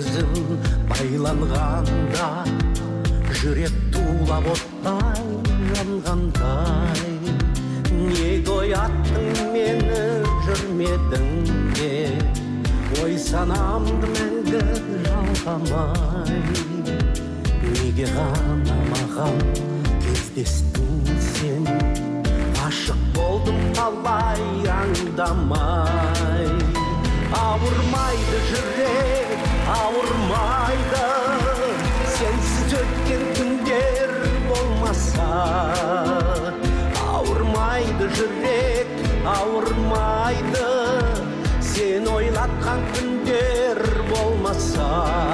көзің байланғанда, жүрек тулап оттай жанғандай. Неге ояттың мені жүрмедің бе, ой санамды мәңгі жалғамай. Неге ғана маған кездестің сен, ғашық болдым қалай аңдамай. Ауырмайды жүрек, ауырмайды, сенсіз өткен күндер болмаса. Ауырмайды жүрек, ауырмайды, сен ойлатқан күндер болмаса.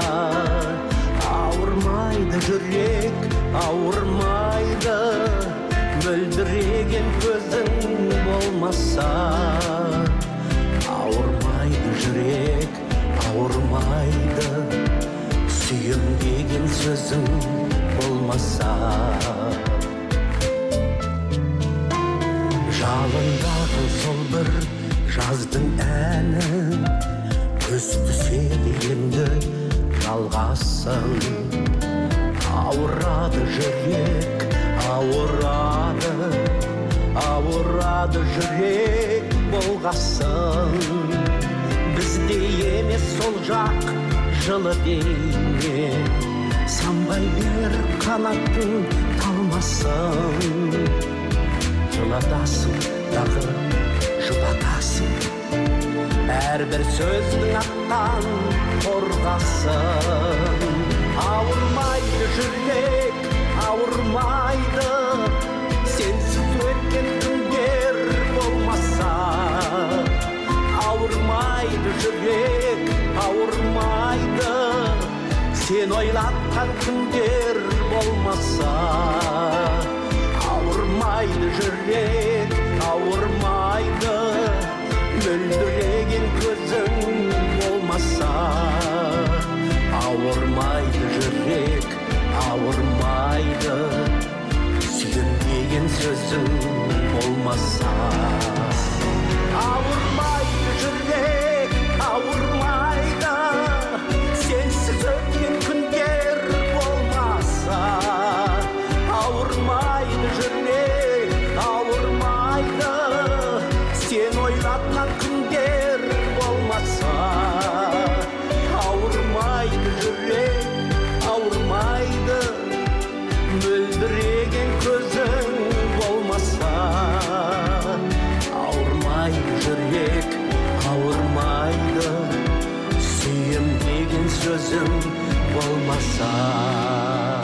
Ауырмайды жүрек, ауырмайды, мөлдіреген көзің болмаса. Ауырмайды жүрек, ауырмайды, сүйем деген сөзің болмаса. Жалындағы сол бір жаздың әні, көз түседі енді жалғасын. Ауырады жүрек, ауырады, ауырады жүрек болғасын. Бізде емес сол жақ жылы дейме, самбай бер қанаттың талмасын. Жылатасың дағы жұбатасың, әрбір сөздің аттан қорғасын. Ауырмайды жүрек, ауырмайды, сенсіз өткен күндер болмаса. Ауырмайды жүрек, ауырмайды, сен ойлатқан күндер болмаса. Ауырмайды жүрек, ауырмайды, мөлдіреген көзің болмаса. Ауырмайды жүрек, ауырмайды, сүйем деген сөзің болмаса. Ауырмайды жүрек, ауырмайды, сенсіз өткен күндер болмаса. Ауырмайды жүрек, ауырмайды, сен ойлатқан күндер болмаса. Ауырмайды жүрек, ауырмайды, мөлдіреген көзің болмаса. Ауырмайды жүрек, ауырмайды, сүйем деген сөзің болмаса.